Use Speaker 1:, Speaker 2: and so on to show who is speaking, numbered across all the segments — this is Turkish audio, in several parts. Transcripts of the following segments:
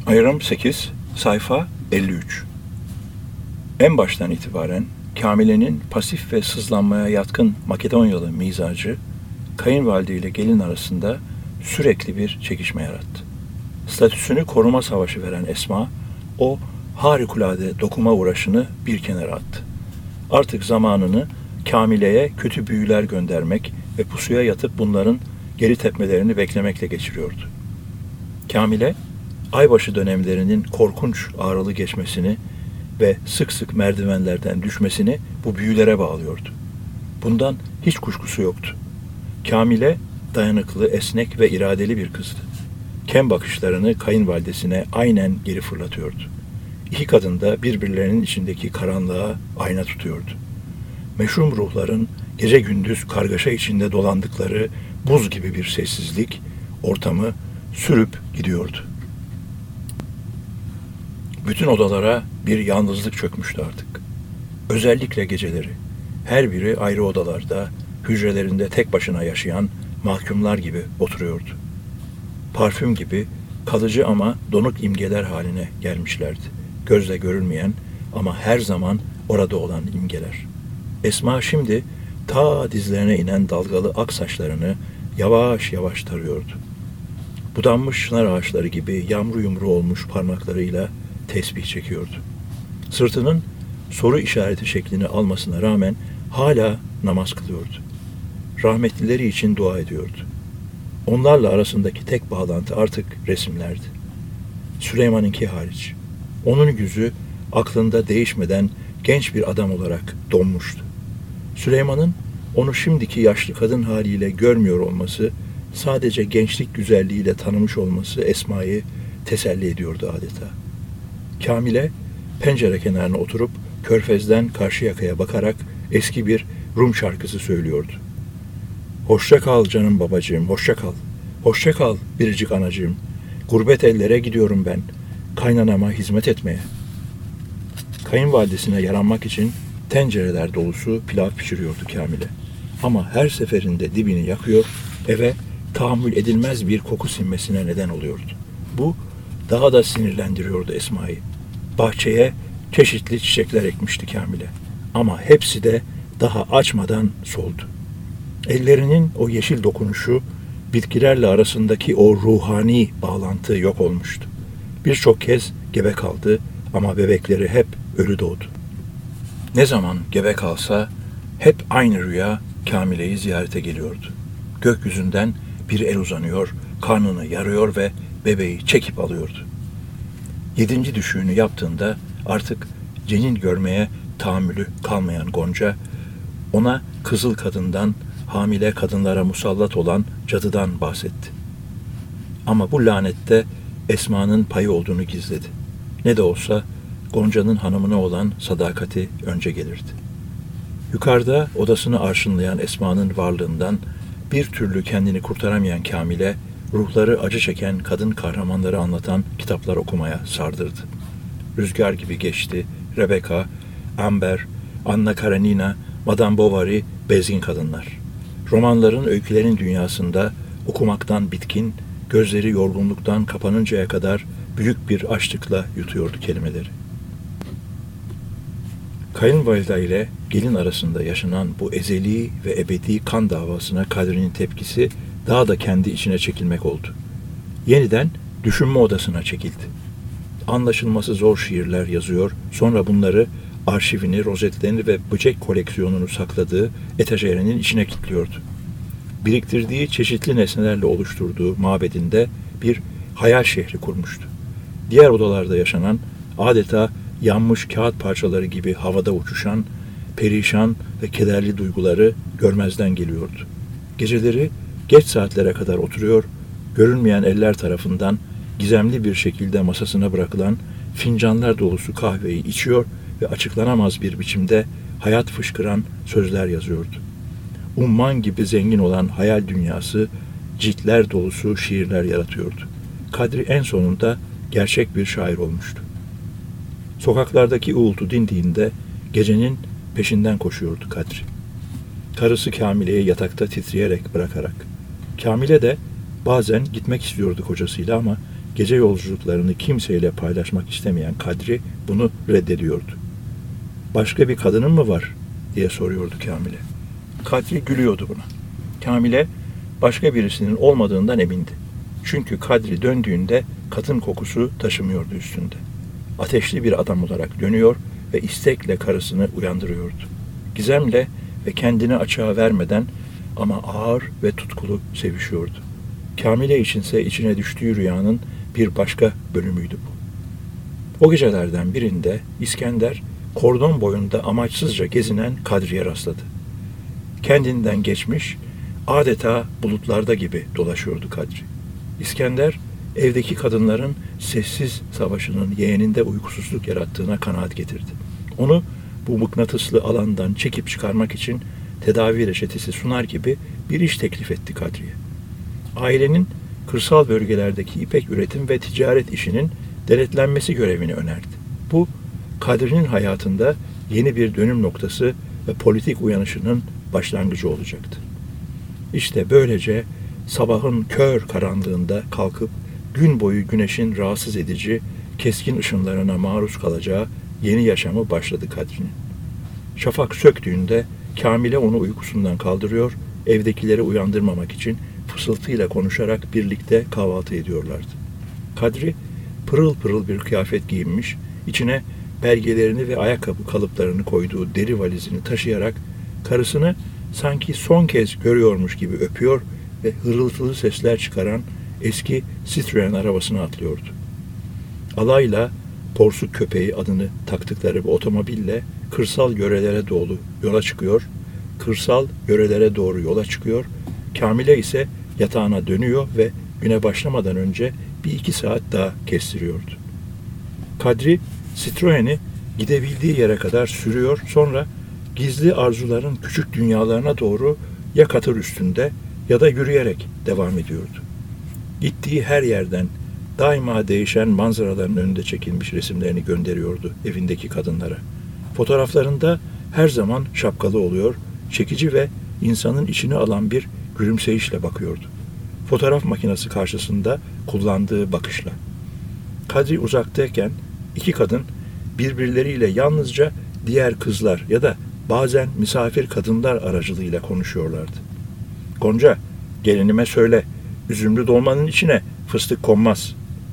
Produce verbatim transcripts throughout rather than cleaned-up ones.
Speaker 1: Ayrım sekiz, sayfa elli üç. En baştan itibaren Kamile'nin pasif ve sızlanmaya yatkın Makedonyalı mizacı, kayınvalide ile gelin arasında sürekli bir çekişme yarattı. Statüsünü koruma savaşı veren Esma, o harikulade dokuma uğraşını bir kenara attı. Artık zamanını Kamile'ye kötü büyüler göndermek ve pusuya yatıp bunların geri tepmelerini beklemekle geçiriyordu. Kamile, aybaşı dönemlerinin korkunç ağrılı geçmesini ve sık sık merdivenlerden düşmesini bu büyülere bağlıyordu. Bundan hiç kuşkusu yoktu. Kamile, dayanıklı, esnek ve iradeli bir kızdı. Kem bakışlarını kayınvalidesine aynen geri fırlatıyordu. İki kadın da birbirlerinin içindeki karanlığa ayna tutuyordu. Meşhum ruhların gece gündüz kargaşa içinde dolandıkları buz gibi bir sessizlik ortamı sürüp gidiyordu. Bütün odalara bir yalnızlık çökmüştü artık. Özellikle geceleri, her biri ayrı odalarda, hücrelerinde tek başına yaşayan mahkumlar gibi oturuyordu. Parfüm gibi kalıcı ama donuk imgeler haline gelmişlerdi. Gözle görülmeyen ama her zaman orada olan imgeler. Esma şimdi ta dizlerine inen dalgalı ak saçlarını yavaş yavaş tarıyordu. Budanmış çınar ağaçları gibi yamru yumru olmuş parmaklarıyla tesbih çekiyordu. Sırtının soru işareti şeklini almasına rağmen hala namaz kılıyordu. Rahmetlileri için dua ediyordu. Onlarla arasındaki tek bağlantı artık resimlerdi. Süleyman'ınki hariç. Onun yüzü aklında değişmeden genç bir adam olarak donmuştu. Süleyman'ın onu şimdiki yaşlı kadın haliyle görmüyor olması, sadece gençlik güzelliğiyle tanımış olması Esma'yı teselli ediyordu adeta. Kamile pencere kenarına oturup körfezden karşı yakaya bakarak eski bir Rum şarkısı söylüyordu. Hoşça kal canım babacığım, hoşça kal. Hoşça kal biricik anacığım. Gurbet ellere gidiyorum ben, kaynanama hizmet etmeye. Kayınvalidesine yaranmak için tencereler dolusu pilav pişiriyordu Kamile. Ama her seferinde dibini yakıyor, eve tahammül edilmez bir koku sinmesine neden oluyordu. Bu daha da sinirlendiriyordu Esma'yı. Bahçeye çeşitli çiçekler ekmişti Kamile. Ama hepsi de daha açmadan soldu. Ellerinin o yeşil dokunuşu, bitkilerle arasındaki o ruhani bağlantı yok olmuştu. Birçok kez gebe kaldı ama bebekleri hep ölü doğdu. Ne zaman gebe kalsa hep aynı rüya Kamile'yi ziyarete geliyordu. Gökyüzünden bir el uzanıyor, karnını yarıyor ve bebeği çekip alıyordu. Yedinci düşüğünü yaptığında artık cenin görmeye tahammülü kalmayan Gonca, ona kızıl kadından, hamile kadınlara musallat olan cadıdan bahsetti. Ama bu lanette Esma'nın payı olduğunu gizledi. Ne de olsa Gonca'nın hanımına olan sadakati önce gelirdi. Yukarıda odasını arşınlayan Esma'nın varlığından bir türlü kendini kurtaramayan Kamile, ruhları acı çeken kadın kahramanları anlatan kitaplar okumaya sardırdı. Rüzgar gibi geçti, Rebecca, Amber, Anna Karenina, Madame Bovary, bezgin kadınlar. Romanların, öykülerin dünyasında okumaktan bitkin, gözleri yorgunluktan kapanıncaya kadar büyük bir açlıkla yutuyordu kelimeleri. Kayınvalide ile gelin arasında yaşanan bu ezeli ve ebedi kan davasına Kadri'nin tepkisi daha da kendi içine çekilmek oldu. Yeniden düşünme odasına çekildi. Anlaşılması zor şiirler yazıyor, sonra bunları arşivini, rozetlerini ve böcek koleksiyonunu sakladığı etajerinin içine kilitliyordu. Biriktirdiği çeşitli nesnelerle oluşturduğu mabedinde bir hayal şehri kurmuştu. Diğer odalarda yaşanan, adeta yanmış kağıt parçaları gibi havada uçuşan, perişan ve kederli duyguları görmezden geliyordu. Geceleri geç saatlere kadar oturuyor, görünmeyen eller tarafından gizemli bir şekilde masasına bırakılan fincanlar dolusu kahveyi içiyor ve açıklanamaz bir biçimde hayat fışkıran sözler yazıyordu. Umman gibi zengin olan hayal dünyası ciltler dolusu şiirler yaratıyordu. Kadri en sonunda gerçek bir şair olmuştu. Sokaklardaki uğultu dindiğinde gecenin peşinden koşuyordu Kadri. Karısı Kamile'yi yatakta titreyerek bırakarak. Kamile de bazen gitmek istiyordu kocasıyla ama Gece yolculuklarını kimseyle paylaşmak istemeyen Kadri bunu reddediyordu. "Başka bir kadının mı var?" diye soruyordu Kamil'e. Kadri gülüyordu buna. Kamil'e başka birisinin olmadığından emindi. Çünkü Kadri döndüğünde kadın kokusu taşımıyordu üstünde. Ateşli bir adam olarak dönüyor ve istekle karısını uyandırıyordu. Gizemle ve kendini açığa vermeden ama ağır ve tutkulu sevişiyordu. Kamile içinse içine düştüğü rüyanın bir başka bölümüydü bu. O gecelerden birinde İskender kordon boyunda amaçsızca gezinen Kadri'ye rastladı. Kendinden geçmiş, adeta bulutlarda gibi dolaşıyordu Kadri. İskender, evdeki kadınların sessiz savaşının yeğeninde uykusuzluk yarattığına kanaat getirdi. Onu bu mıknatıslı alandan çekip çıkarmak için tedavi reçetesi sunar gibi bir iş teklif etti Kadri'ye. Ailenin kırsal bölgelerdeki ipek üretim ve ticaret işinin denetlenmesi görevini önerdi. Bu, Kadri'nin hayatında yeni bir dönüm noktası ve politik uyanışının başlangıcı olacaktı. İşte böylece sabahın kör karanlığında kalkıp gün boyu güneşin rahatsız edici, keskin ışınlarına maruz kalacağı yeni yaşamı başladı Kadri'nin. Şafak söktüğünde Kamile onu uykusundan kaldırıyor, evdekileri uyandırmamak için fısıltıyla konuşarak birlikte kahvaltı ediyorlardı. Kadri pırıl pırıl bir kıyafet giyinmiş, içine belgelerini ve ayakkabı kalıplarını koyduğu deri valizini taşıyarak karısını sanki son kez görüyormuş gibi öpüyor ve hırıltılı sesler çıkaran eski Citroen arabasına atlıyordu. Alayla Porsuk Köpeği adını taktıkları bu otomobille kırsal yörelere doğru yola çıkıyor, kırsal yörelere doğru yola çıkıyor, Kamile ise yatağına dönüyor ve güne başlamadan önce bir iki saat daha kestiriyordu. Kadri Citroen'i gidebildiği yere kadar sürüyor, sonra gizli arzuların küçük dünyalarına doğru ya katır üstünde ya da yürüyerek devam ediyordu. Gittiği her yerden daima değişen manzaraların önünde çekilmiş resimlerini gönderiyordu evindeki kadınlara. Fotoğraflarında her zaman şapkalı oluyor, çekici ve insanın içine alan bir gülümseyişle bakıyordu. Fotoğraf makinesi karşısında kullandığı bakışla. Kadri uzaktayken iki kadın birbirleriyle yalnızca diğer kızlar ya da bazen misafir kadınlar aracılığıyla konuşuyorlardı. "Gonca, gelinime söyle, üzümlü dolmanın içine fıstık konmaz."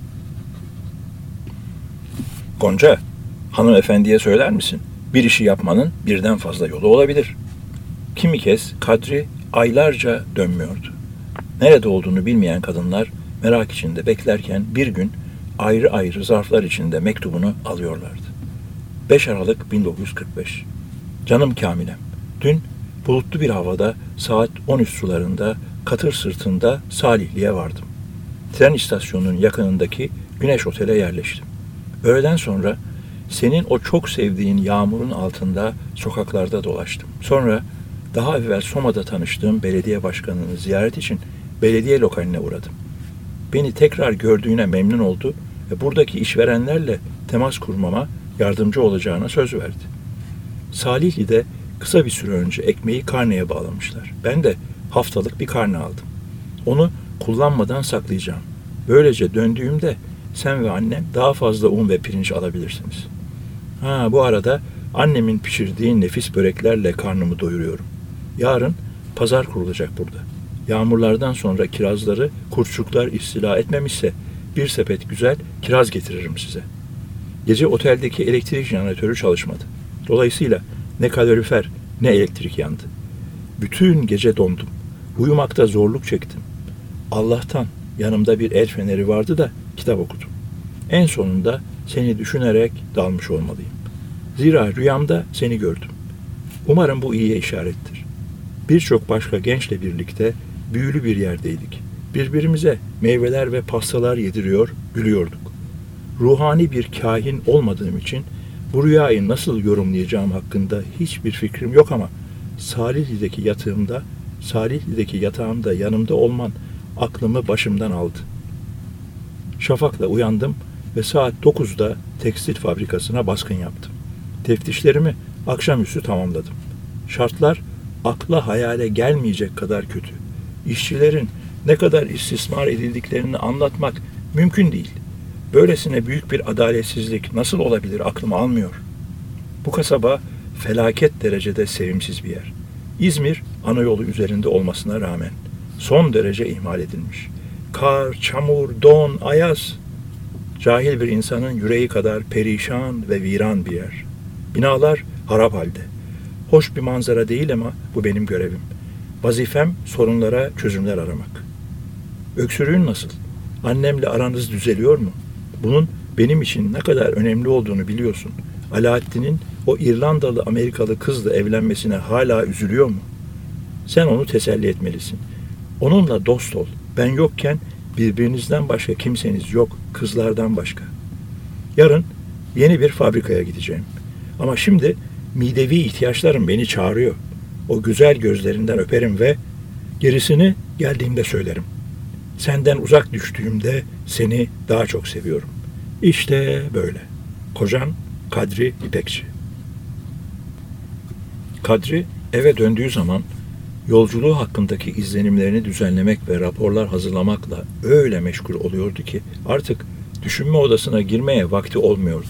Speaker 1: "Gonca, hanımefendiye söyler misin? Bir işi yapmanın birden fazla yolu olabilir." Kimi kez Kadri aylarca dönmüyordu. Nerede olduğunu bilmeyen kadınlar merak içinde beklerken bir gün ayrı ayrı zarflar içinde mektubunu alıyorlardı. beş Aralık bin dokuz yüz kırk beş. "Canım Kamilem, dün bulutlu bir havada saat on üç sularında katır sırtında Salihli'ye vardım. Tren istasyonunun yakınındaki Güneş Otel'e yerleştim. Öğleden sonra senin o çok sevdiğin yağmurun altında sokaklarda dolaştım. Sonra daha evvel Soma'da tanıştığım belediye başkanını ziyaret için belediye lokaline uğradım. Beni tekrar gördüğüne memnun oldu ve buradaki işverenlerle temas kurmama yardımcı olacağına söz verdi. Salihli'de kısa bir süre önce ekmeği karneye bağlamışlar. Ben de haftalık bir karne aldım. Onu kullanmadan saklayacağım. Böylece döndüğümde sen ve annem daha fazla un ve pirinç alabilirsiniz. Ha, bu arada annemin pişirdiği nefis böreklerle karnımı doyuruyorum. Yarın pazar kurulacak burada. Yağmurlardan sonra kirazları kurtçuklar istila etmemişse bir sepet güzel kiraz getiririm size. Gece oteldeki elektrik jeneratörü çalışmadı. Dolayısıyla ne kalorifer ne elektrik yandı. Bütün gece dondum. Uyumakta zorluk çektim. Allah'tan yanımda bir el feneri vardı da kitap okudum. En sonunda seni düşünerek dalmış olmalıyım. Zira rüyamda seni gördüm. Umarım bu iyiye işarettir. Birçok başka gençle birlikte büyülü bir yerdeydik. Birbirimize meyveler ve pastalar yediriyor, gülüyorduk. Ruhani bir kahin olmadığım için bu rüyayı nasıl yorumlayacağım hakkında hiçbir fikrim yok ama Salihli'deki yatağımda, Salihli'deki yatağımda yanımda olman aklımı başımdan aldı. Şafakla uyandım ve saat dokuzda tekstil fabrikasına baskın yaptım. Teftişlerimi akşamüstü tamamladım. Şartlar akla hayale gelmeyecek kadar kötü. İşçilerin ne kadar istismar edildiklerini anlatmak Mümkün değil. Böylesine büyük bir adaletsizlik nasıl olabilir aklım almıyor. Bu kasaba felaket derecede sevimsiz bir yer. İzmir ana yolu üzerinde olmasına rağmen son derece ihmal edilmiş. Kar, çamur, don, ayaz. Cahil bir insanın yüreği kadar perişan ve viran bir yer. Binalar harap halde. Hoş bir manzara değil ama bu benim görevim. Vazifem sorunlara çözümler aramak. Öksürüğün nasıl? Annemle aranız düzeliyor mu? Bunun benim için ne kadar önemli olduğunu biliyorsun. Alaaddin'in o İrlandalı Amerikalı kızla evlenmesine hala üzülüyor mu? Sen onu teselli etmelisin. Onunla dost ol. Ben yokken birbirinizden başka kimseniz yok, kızlardan başka. Yarın yeni bir fabrikaya gideceğim. Ama şimdi midevi ihtiyaçlarım beni çağırıyor. O güzel gözlerinden öperim ve gerisini geldiğimde söylerim. Senden uzak düştüğümde seni daha çok seviyorum. İşte böyle. Kocan Kadri İpekçi. Kadri eve döndüğü zaman yolculuğu hakkındaki izlenimlerini düzenlemek ve raporlar hazırlamakla öyle meşgul oluyordu ki artık düşünme odasına girmeye vakti olmuyordu.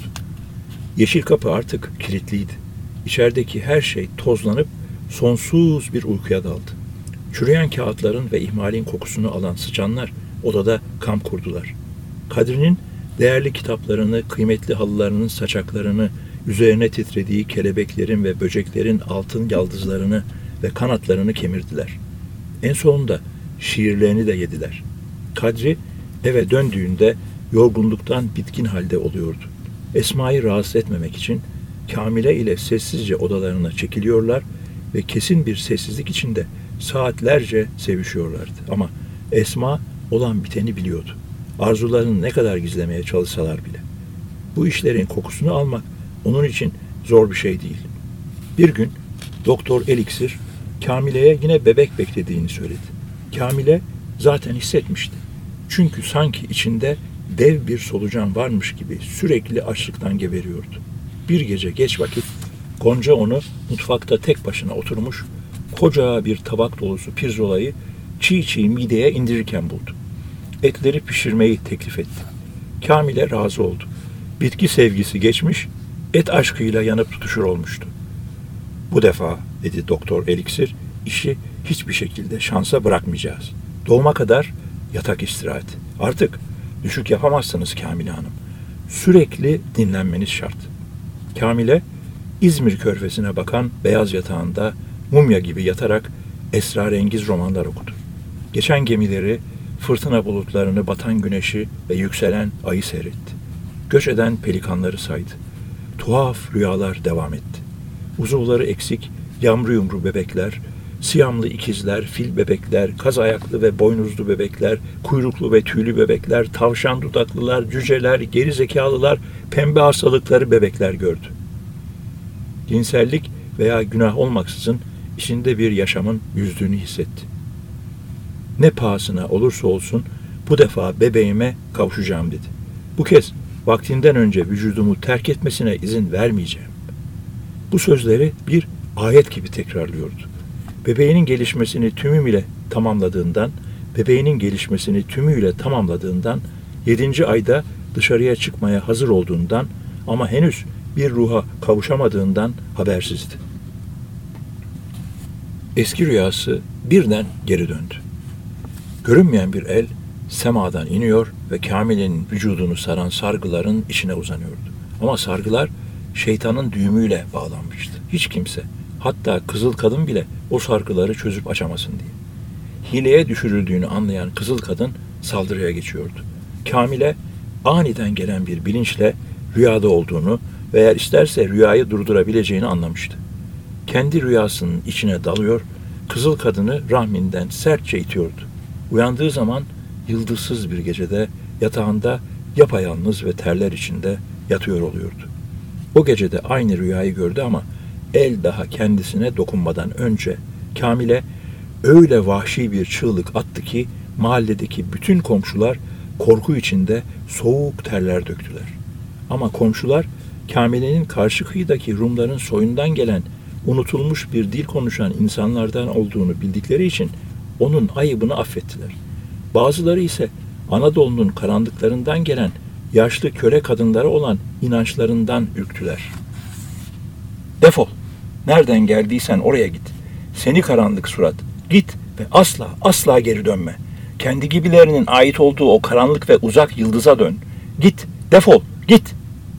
Speaker 1: Yeşil kapı artık kilitliydi. İçerideki her şey tozlanıp sonsuz bir uykuya daldı. Çürüyen kağıtların ve ihmalin kokusunu alan sıçanlar odada kamp kurdular. Kadri'nin değerli kitaplarını, kıymetli halılarının saçaklarını, üzerine titrediği kelebeklerin ve böceklerin altın yaldızlarını ve kanatlarını kemirdiler. En sonunda şiirlerini de yediler. Kadri eve döndüğünde yorgunluktan bitkin halde oluyordu. Esma'yı rahatsız etmemek için Kamile ile sessizce odalarına çekiliyorlar ve kesin bir sessizlik içinde saatlerce sevişiyorlardı. Ama Esma olan biteni biliyordu. Arzularını ne kadar gizlemeye çalışsalar bile. Bu işlerin kokusunu almak onun için zor bir şey değil. Bir gün Doktor Eliksir Kamile'ye yine bebek beklediğini söyledi. Kamile zaten hissetmişti. Çünkü sanki içinde dev bir solucan varmış gibi sürekli açlıktan geberiyordu. Bir gece geç vakit Gonca onu mutfakta tek başına oturmuş koca bir tabak dolusu pirzolayı çiğ çiğ mideye indirirken buldu. Etleri pişirmeyi teklif etti. Kamile razı oldu. Bitki sevgisi geçmiş, et aşkıyla yanıp tutuşur olmuştu. Bu defa, dedi Doktor Eliksir, işi hiçbir şekilde şansa bırakmayacağız. Doğuma kadar yatak istirahati. Artık düşük yapamazsınız Kamile Hanım. Sürekli dinlenmeniz şart. Kamile, İzmir Körfezi'ne bakan beyaz yatağında mumya gibi yatarak esrarengiz romanlar okudu. Geçen gemileri, fırtına bulutlarını, batan güneşi ve yükselen ayı seyretti. Göç eden pelikanları saydı. Tuhaf rüyalar devam etti. Uzuvları eksik, yamru yumru bebekler, siyamlı ikizler, fil bebekler, kaz ayaklı ve boynuzlu bebekler, kuyruklu ve tüylü bebekler, tavşan dudaklılar, cüceler, geri zekalılar, pembe hastalıkları bebekler gördü. Cinsellik veya günah olmaksızın içinde bir yaşamın yüzdüğünü hissetti. Ne pahasına olursa olsun bu defa bebeğime kavuşacağım dedi. Bu kez vaktinden önce vücudumu terk etmesine izin vermeyeceğim. Bu sözleri bir ayet gibi tekrarlıyordu. Bebeğinin gelişmesini tümüyle tamamladığından, bebeğinin gelişmesini tümüyle tamamladığından, yedinci ayda dışarıya çıkmaya hazır olduğundan ama henüz bir ruha kavuşamadığından habersizdi. Eski rüyası birden geri döndü. Görünmeyen bir el semadan iniyor ve Kamile'nin vücudunu saran sargıların içine uzanıyordu. Ama sargılar şeytanın düğümüyle bağlanmıştı. Hiç kimse, hatta kızıl kadın bile o sargıları çözüp açamasın diye. Hileye düşürüldüğünü anlayan kızıl kadın saldırıya geçiyordu. Kamile aniden gelen bir bilinçle rüyada olduğunu ve eğer isterse rüyayı durdurabileceğini anlamıştı. Kendi rüyasının içine dalıyor, kızıl kadını rahminden sertçe itiyordu. Uyandığı zaman yıldızsız bir gecede yatağında yapayalnız ve terler içinde yatıyor oluyordu. O gecede aynı rüyayı gördü ama el daha kendisine dokunmadan önce Kamile öyle vahşi bir çığlık attı ki mahalledeki bütün komşular korku içinde soğuk terler döktüler. Ama komşular Kamile'nin karşı kıyıdaki Rumların soyundan gelen unutulmuş bir dil konuşan insanlardan olduğunu bildikleri için onun ayıbını affettiler. Bazıları ise Anadolu'nun karanlıklarından gelen yaşlı köle kadınlara olan inançlarından ürktüler. Defol! Nereden geldiysen oraya git. Seni karanlık surat, git ve asla asla geri dönme. Kendi gibilerinin ait olduğu o karanlık ve uzak yıldıza dön. Git, defol, git!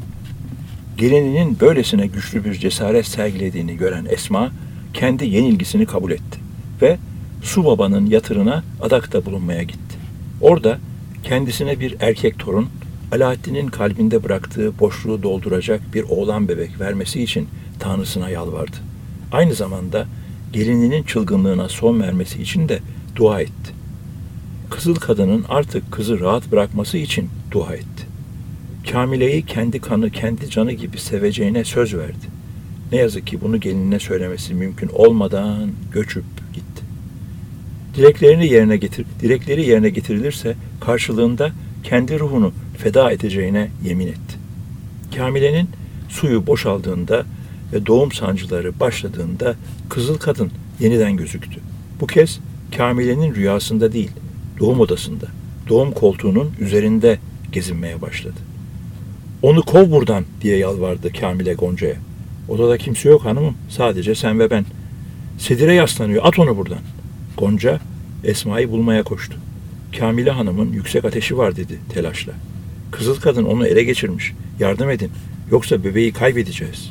Speaker 1: Gelininin böylesine güçlü bir cesaret sergilediğini gören Esma, kendi yenilgisini kabul etti ve Su Baba'nın yatırına adakta bulunmaya gitti. Orada kendisine bir erkek torun, Alaaddin'in kalbinde bıraktığı boşluğu dolduracak bir oğlan bebek vermesi için Tanrısına yalvardı. Aynı zamanda gelininin çılgınlığına son vermesi için de dua etti. Kızıl Kadın'ın artık kızı rahat bırakması için dua etti. Kamile'yi kendi kanı, kendi canı gibi seveceğine söz verdi. Ne yazık ki bunu gelinine söylemesi mümkün olmadan göçüp gitti. Dileklerini yerine getir, dilekleri yerine getirilirse karşılığında kendi ruhunu feda edeceğine yemin etti. Kamile'nin suyu boşaldığında ve doğum sancıları başladığında Kızıl Kadın yeniden gözüktü. Bu kez Kamile'nin rüyasında değil, doğum odasında, doğum koltuğunun üzerinde gezinmeye başladı. "Onu kov buradan!" diye yalvardı Kamile Gonca'ya. "Odada kimse yok hanımım, sadece sen ve ben. Sedire yaslanıyor, at onu buradan." Gonca, Esma'yı bulmaya koştu. "Kamile hanımın yüksek ateşi var," dedi telaşla. "Kızıl Kadın onu ele geçirmiş, yardım edin, yoksa bebeği kaybedeceğiz."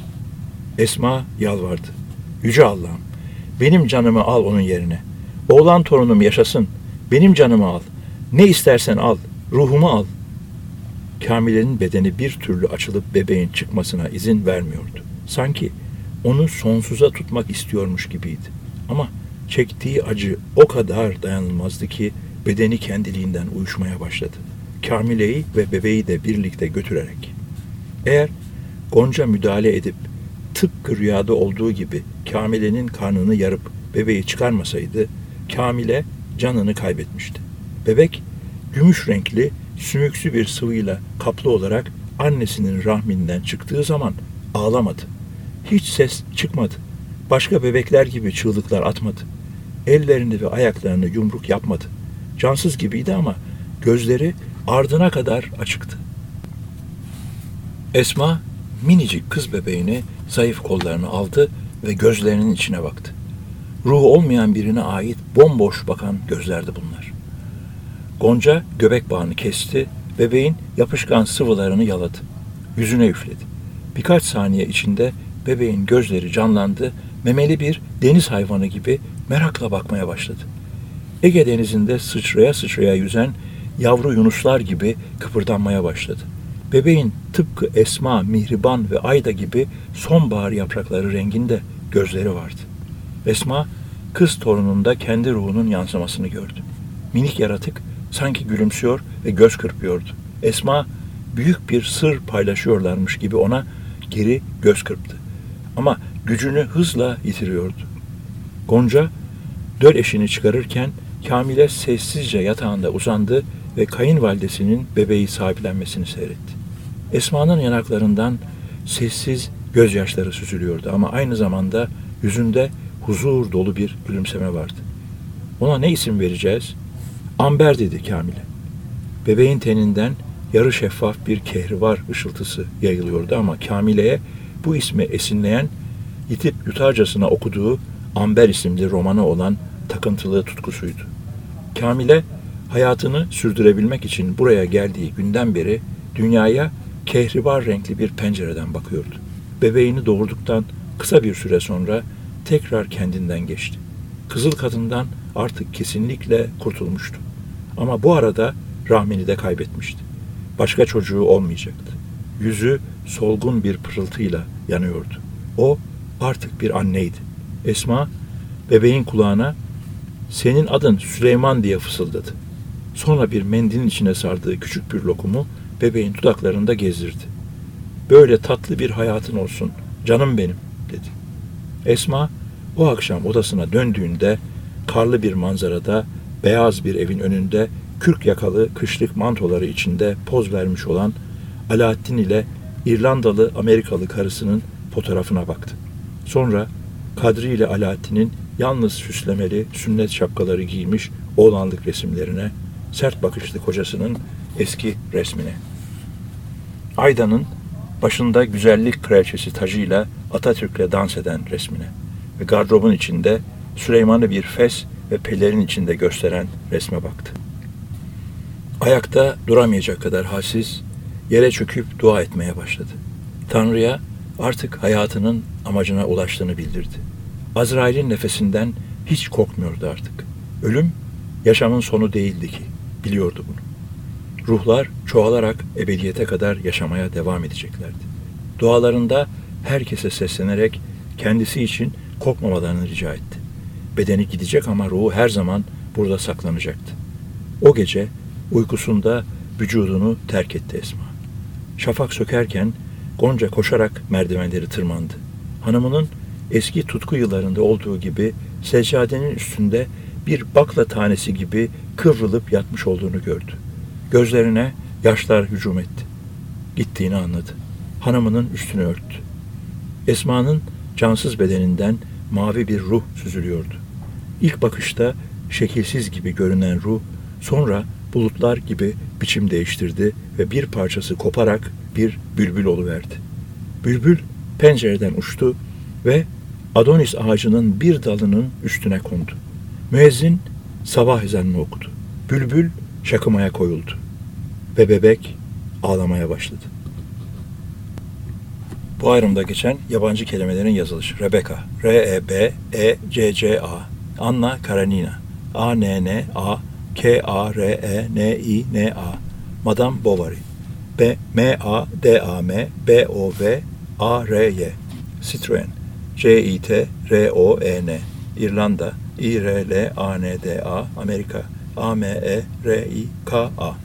Speaker 1: Esma yalvardı. "Yüce Allah'ım, benim canımı al onun yerine. Oğlan torunum yaşasın, benim canımı al. Ne istersen al, ruhumu al." Kamile'nin bedeni bir türlü açılıp bebeğin çıkmasına izin vermiyordu. Sanki onu sonsuza tutmak istiyormuş gibiydi. Ama çektiği acı o kadar dayanılmazdı ki bedeni kendiliğinden uyuşmaya başladı. Kamile'yi ve bebeği de birlikte götürerek. Eğer Gonca müdahale edip tıpkı rüyada olduğu gibi Kamile'nin karnını yarıp bebeği çıkarmasaydı, Kamile canını kaybetmişti. Bebek gümüş renkli, sümüksü bir sıvıyla kaplı olarak annesinin rahminden çıktığı zaman ağlamadı. Hiç ses çıkmadı. Başka bebekler gibi çığlıklar atmadı. Ellerini ve ayaklarını yumruk yapmadı. Cansız gibiydi ama gözleri ardına kadar açıktı. Esma minicik kız bebeğini zayıf kollarına aldı ve gözlerinin içine baktı. Ruhu olmayan birine ait bomboş bakan gözlerdi bunlar. Gonca göbek bağını kesti, bebeğin yapışkan sıvılarını yaladı. Yüzüne üfledi. Birkaç saniye içinde bebeğin gözleri canlandı, memeli bir deniz hayvanı gibi merakla bakmaya başladı. Ege denizinde sıçraya sıçraya yüzen yavru yunuslar gibi kıpırdanmaya başladı. Bebeğin tıpkı Esma, Mihriban ve Ayda gibi sonbahar yaprakları renginde gözleri vardı. Esma, kız torununda kendi ruhunun yansımasını gördü. Minik yaratık sanki gülümsüyor ve göz kırpıyordu. Esma, büyük bir sır paylaşıyorlarmış gibi ona geri göz kırptı. Ama gücünü hızla yitiriyordu. Gonca, döl eşini çıkarırken Kamile sessizce yatağında uzandı ve kayınvalidesinin bebeği sahiplenmesini seyretti. Esma'nın yanaklarından sessiz gözyaşları süzülüyordu ama aynı zamanda yüzünde huzur dolu bir gülümseme vardı. "Ona ne isim vereceğiz?" "Amber," dedi Kamile. Bebeğin teninden yarı şeffaf bir kehribar ışıltısı yayılıyordu ama Kamile'ye bu ismi esinleyen, yitip yutarcasına okuduğu Amber isimli romanı olan takıntılı tutkusuydu. Kamile, hayatını sürdürebilmek için buraya geldiği günden beri dünyaya kehribar renkli bir pencereden bakıyordu. Bebeğini doğurduktan kısa bir süre sonra tekrar kendinden geçti. Kızıl Kadın'dan artık kesinlikle kurtulmuştu. Ama bu arada rahmini de kaybetmişti. Başka çocuğu olmayacaktı. Yüzü solgun bir pırıltıyla yanıyordu. O artık bir anneydi. Esma, bebeğin kulağına "Senin adın Süleyman," diye fısıldadı. Sonra bir mendilin içine sardığı küçük bir lokumu bebeğin dudaklarında gezdirdi. "Böyle tatlı bir hayatın olsun, canım benim," dedi. Esma, o akşam odasına döndüğünde karlı bir manzarada, beyaz bir evin önünde kürk yakalı kışlık mantoları içinde poz vermiş olan Alaaddin ile İrlandalı Amerikalı karısının fotoğrafına baktı. Sonra Kadri ile Alaaddin'in yalnız süslemeli sünnet şapkaları giymiş oğlanlık resimlerine, sert bakışlı kocasının eski resmine. Ayda'nın başında güzellik kraliçesi tacıyla Atatürk'le dans eden resmine ve gardırobun içinde Süleyman'ı bir fes ve pelerin içinde gösteren resme baktı. Ayakta duramayacak kadar halsiz, yere çöküp dua etmeye başladı. Tanrı'ya artık hayatının amacına ulaştığını bildirdi. Azrail'in nefesinden hiç korkmuyordu artık. Ölüm yaşamın sonu değildi ki, biliyordu bunu. Ruhlar çoğalarak ebediyete kadar yaşamaya devam edeceklerdi. Dualarında herkese seslenerek kendisi için korkmamalarını rica etti. Bedeni gidecek ama ruhu her zaman burada saklanacaktı. O gece uykusunda vücudunu terk etti Esma. Şafak sökerken Gonca koşarak merdivenleri tırmandı. Hanımının eski tutku yıllarında olduğu gibi seccadenin üstünde bir bakla tanesi gibi kıvrılıp yatmış olduğunu gördü. Gözlerine yaşlar hücum etti. Gittiğini anladı. Hanımının üstünü örttü. Esma'nın cansız bedeninden mavi bir ruh süzülüyordu. İlk bakışta şekilsiz gibi görünen ruh, sonra bulutlar gibi biçim değiştirdi ve bir parçası koparak bir bülbül oluverdi. Bülbül pencereden uçtu ve Adonis ağacının bir dalının üstüne kondu. Müezzin sabah ezanını okudu. Bülbül şakımaya koyuldu ve bebek ağlamaya başladı. Bu ayrımda geçen yabancı kelimelerin yazılışı. Rebecca, R E B E C C A, Anna Karenina, A N N A K A R E N I N A, Madame Bovary, B M A D A M B O V A R Y, Citroen, C I T R O E N, İrlanda, İ R L A N D A, Amerika, A M E R I K A.